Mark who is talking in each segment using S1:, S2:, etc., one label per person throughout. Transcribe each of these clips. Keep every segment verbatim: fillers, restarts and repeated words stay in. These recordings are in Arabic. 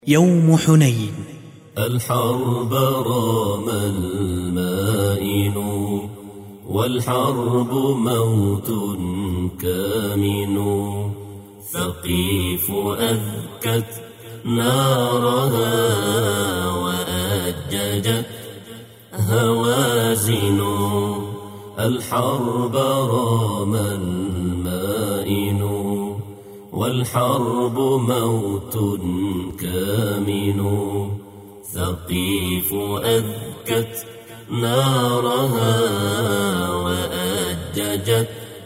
S1: يوم حنين.
S2: الحرب رام المائن والحرب موت كامن، ثقيف أذكت نارها وأججت هوازن. الحرب رام المائن والحرب موت كامن، ثقيف أذكت نارها وأججت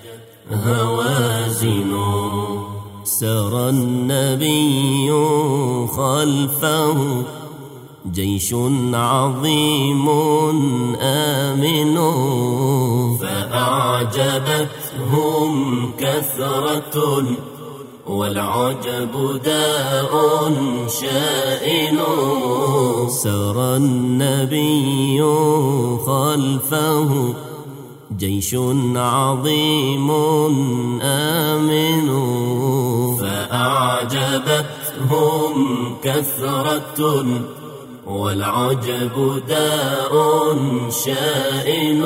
S2: هوازن. سرى النبي خلفه جيش عظيم آمن، فأعجبتهم كثرة والعجب داء شائن. سرى النبي خلفه جيش عظيم آمن، فأعجبتهم كثرة والعجب داء شائن.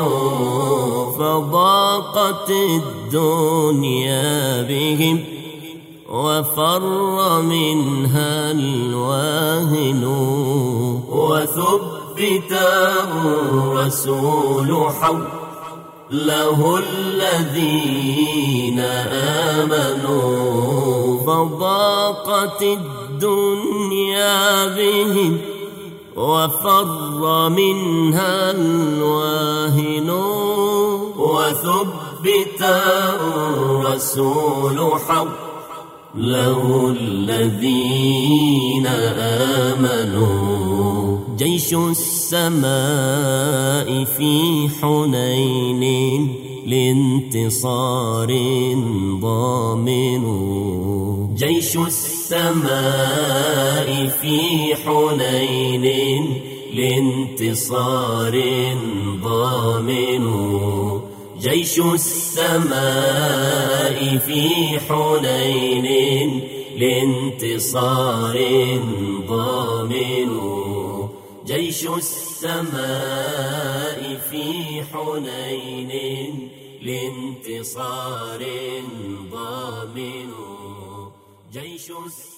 S2: فضاقت الدنيا بهم وفر منها الواهن، وثبت الرسول حوله الذين آمنوا. فضاقت الدنيا بهم وفر منها الواهن، وثبت الرسول حوله الذين آمنوا. جيش السماء في حنين لانتصار ضامن. جيش السماء في حنين لانتصار ضامن. جيش السماء في حنين لانتصار ضامن. جيش السماء في حنين لانتصار ضامن. جيش